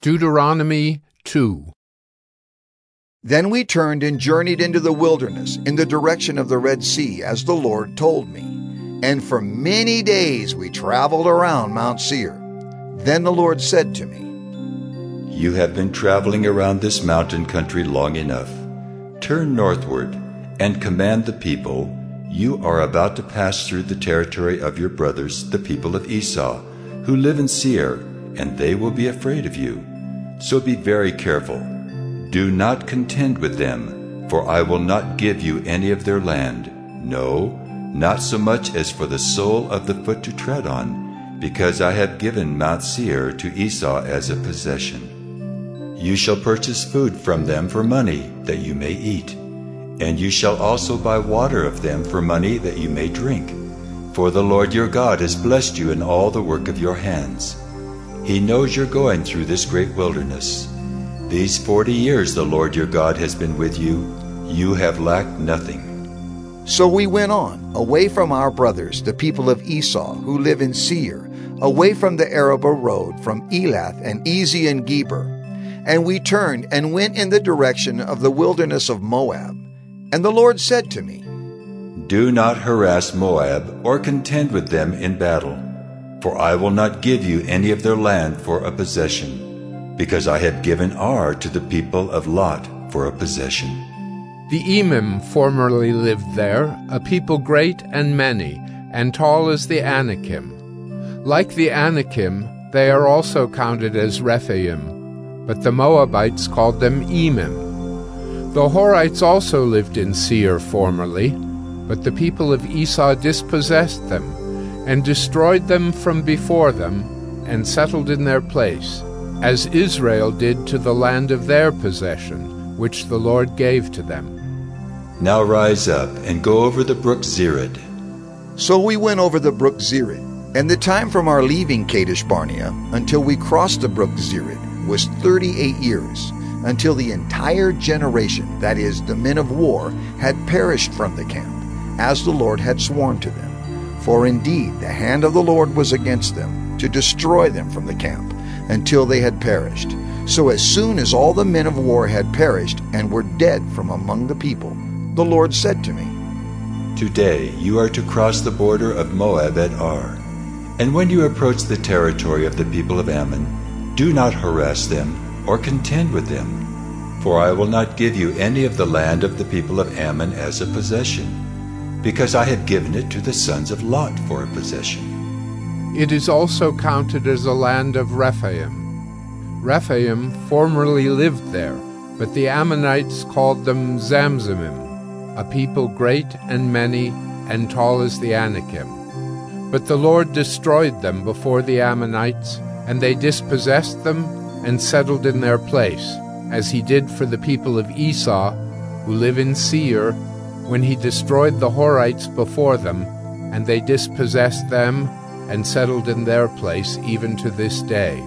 Deuteronomy 2. Then we turned and journeyed into the wilderness in the direction of the Red Sea, as the Lord told me. And for many days we traveled around Mount Seir. Then the Lord said to me, You have been traveling around this mountain country long enough. Turn northward and command the people. You are about to pass through the territory of your brothers, the people of Esau, who live in Seir, and they will be afraid of you. So be very careful. Do not contend with them, for I will not give you any of their land, no, not so much as for the sole of the foot to tread on, because I have given Mount Seir to Esau as a possession. You shall purchase food from them for money, that you may eat, and you shall also buy water of them for money, that you may drink. For the Lord your God has blessed you in all the work of your hands. He knows you're going through this great wilderness. These 40 years the Lord your God has been with you. You have lacked nothing. So we went on, away from our brothers, the people of Esau, who live in Seir, away from the Arabah road, from Elath and Ezion Geber. And we turned and went in the direction of the wilderness of Moab. And the Lord said to me, Do not harass Moab or contend with them in battle, for I will not give you any of their land for a possession, because I have given Ar to the people of Lot for a possession. The Emim formerly lived there, a people great and many, and tall as the Anakim. Like the Anakim, they are also counted as Rephaim, but the Moabites called them Emim. The Horites also lived in Seir formerly, but the people of Esau dispossessed them, and destroyed them from before them, and settled in their place, as Israel did to the land of their possession, which the Lord gave to them. Now rise up and go over the brook Zered. So we went over the brook Zered, and the time from our leaving Kadesh Barnea until we crossed the brook Zered was 38 years, until the entire generation, that is, the men of war, had perished from the camp, as the Lord had sworn to them. For indeed the hand of the Lord was against them, to destroy them from the camp, until they had perished. So as soon as all the men of war had perished and were dead from among the people, the Lord said to me, Today you are to cross the border of Moab at Ar. And when you approach the territory of the people of Ammon, do not harass them or contend with them, for I will not give you any of the land of the people of Ammon as a possession, because I have given it to the sons of Lot for a possession. It is also counted as a land of Rephaim. Rephaim formerly lived there, but the Ammonites called them Zamzumim, a people great and many and tall as the Anakim. But the Lord destroyed them before the Ammonites, and they dispossessed them and settled in their place, as he did for the people of Esau, who live in Seir, when he destroyed the Horites before them, and they dispossessed them and settled in their place even to this day.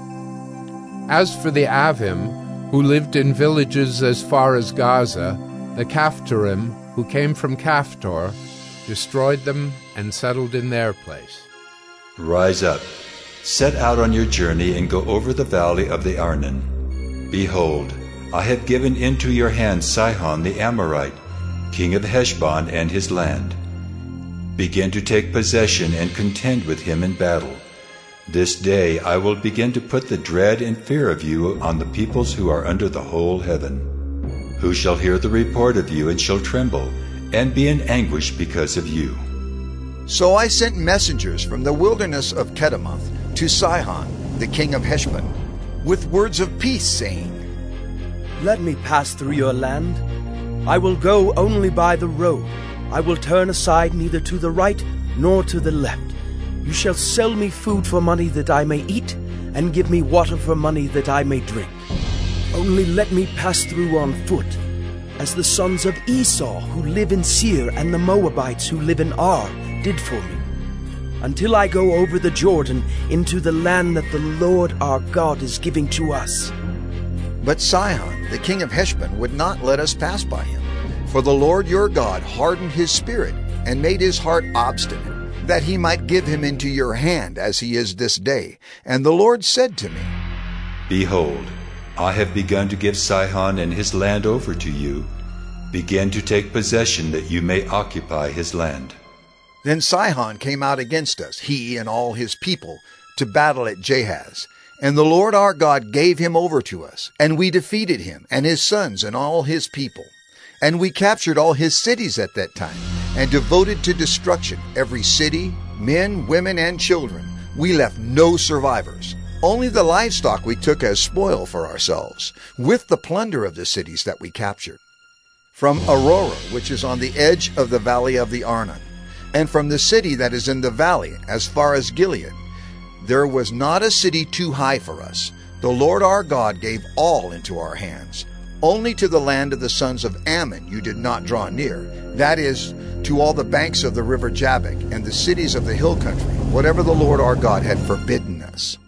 As for the Avim, who lived in villages as far as Gaza, the Caphtorim, who came from Caphtor, destroyed them and settled in their place. Rise up, set out on your journey, and go over the valley of the Arnon. Behold, I have given into your hand Sihon the Amorite, king of Heshbon and his land. Begin to take possession and contend with him in battle. This day I will begin to put the dread and fear of you on the peoples who are under the whole heaven, who shall hear the report of you and shall tremble, and be in anguish because of you. So I sent messengers from the wilderness of Kedemoth to Sihon, the king of Heshbon, with words of peace, saying, Let me pass through your land. I will go only by the road. I will turn aside neither to the right nor to the left. You shall sell me food for money that I may eat, and give me water for money that I may drink. Only let me pass through on foot, as the sons of Esau who live in Seir and the Moabites who live in Ar did for me, until I go over the Jordan into the land that the Lord our God is giving to us. But Sihon, the king of Heshbon, would not let us pass by him. For the Lord your God hardened his spirit, and made his heart obstinate, that he might give him into your hand, as he is this day. And the Lord said to me, Behold, I have begun to give Sihon and his land over to you. Begin to take possession that you may occupy his land. Then Sihon came out against us, he and all his people, to battle at Jahaz. And the Lord our God gave him over to us, and we defeated him, and his sons, and all his people. And we captured all his cities at that time, and devoted to destruction every city, men, women, and children. We left no survivors. Only the livestock we took as spoil for ourselves, with the plunder of the cities that we captured. From Aurora, which is on the edge of the valley of the Arnon, and from the city that is in the valley, as far as Gilead, there was not a city too high for us. The Lord our God gave all into our hands. Only to the land of the sons of Ammon you did not draw near, that is, to all the banks of the river Jabbok and the cities of the hill country, whatever the Lord our God had forbidden us.